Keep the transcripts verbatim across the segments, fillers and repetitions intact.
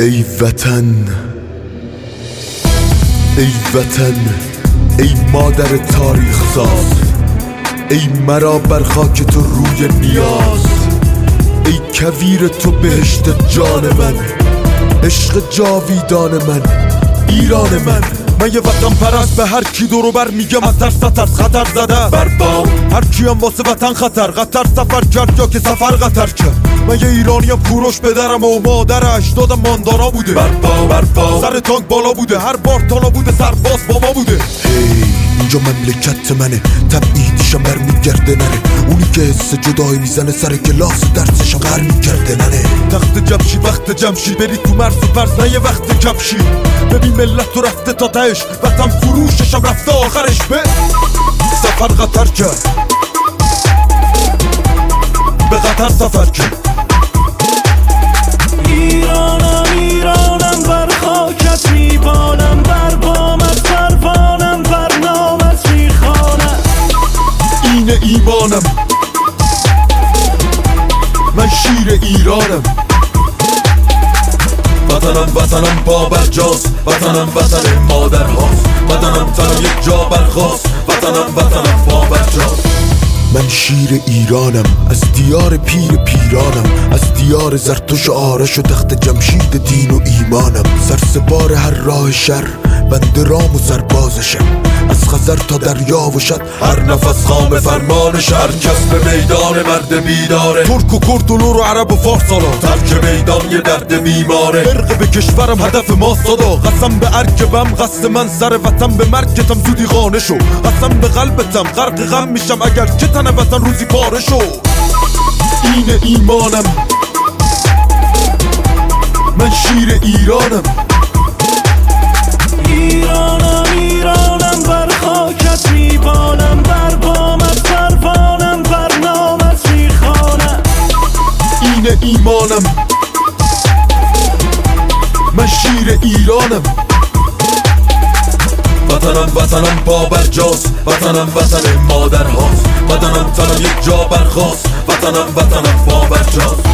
ای وطن، ای وطن، ای مادر تاریخ ساز، ای مرا بر خاک تو روی نیاز، ای کویر تو بهشت جان من، عشق جاویدان من، ایران من. من یه وطن پرست، به هر کی دورو بر میگم از ترس از خطر زده بربام. هر کیم واسه وطن خطر قطر سفر کرد یا که سفر قطر کرد. من یه ایرانیم کوروش پدرم و مادرش دادم ماندارا بوده بربام بربام. سر تانک بالا بوده، هر بار تالا بوده، سرباز با ما بوده. هی اینجا مملکت منه، تبعیدیشم برمیگرده نره. اونی که حس جدایی میزنه سر کلاس درسشم برمیگرده نره. تخت جمشید وقت جمشید، بری تو مرز و پرز نه یه وقت کفشید. ببین ملت تو رفته تا تهش، وطن فروششم رفته آخرش به سفر قطر کرد، به قطر سفر کرد. ایرانم ایرانم بر خاکت میبالم، بر بامت پروانم، بر نامت میخوانم. اینه ایمانم، من شیر ایرانم. وطنم وطنم بابرجاست، وطنم وطن مادر هاست، وطنم تنم یک جا برخواست، وطنم وطنم بابرجاست. من شیر ایرانم، از دیار پیر پیرانم، از دیار زرتوش و آرش و تخت جمشید دین و ایمانم. سرسپار هر راه شر، بنده رام و سربازشم، از خزر تا دریا و شد هر نفس خام فرمانش. هر کس به میدان مرد بیداره، ترک و کرد و لور و عرب و فارس سالا. ترک میدان یه درد بیماره، برق به کشورم هدف ما صدا. قسم به ارکبم قصد من سر وطن، به مرگتم زودی خانه شو. قسم به قلبتم غرق غم میشم اگر که تن وطن روزی پاره شو. اینه ایمانم، من شیر ایرانم. ایرانم ایرانم بر خاکت میبالم، بر بامت پروانم، بر نامت میخوانم. اینه ایمانم، من شیر ایرانم. وطنم وطنم بابرجاست، وطنم وطن مادر هاست، وطنم تنم یک جا برخواست، وطنم وطنم بابرجاست.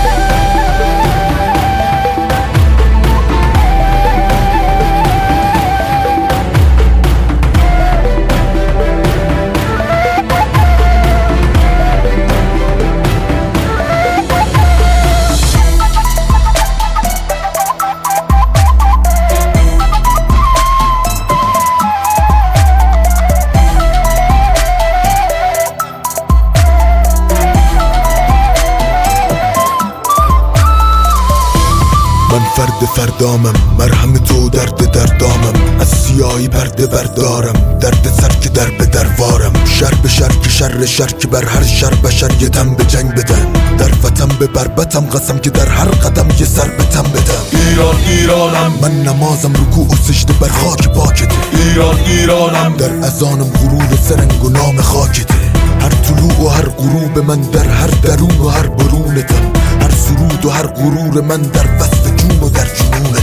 من فرد فردامم، مرهم تو درد دردامم. از سیاهی پرده بردارم، درد سر که در به دروارم. شر به شر که شر شر که بر هر شر بشر یه دم به جنگ بدن. در وطن به بربتم قسم که در هر قدم یه سر به تم بدم. ایران ایرانم، من نمازم رکوع و سجده بر خاک پاکته. ایران ایرانم، در اذانم غرور سرنگ و نام خاکته. هر طلوع و هر غروب من در هر درون و هر برونتم. هر سرود و هر غرور من در وصف جون و در جنونتم.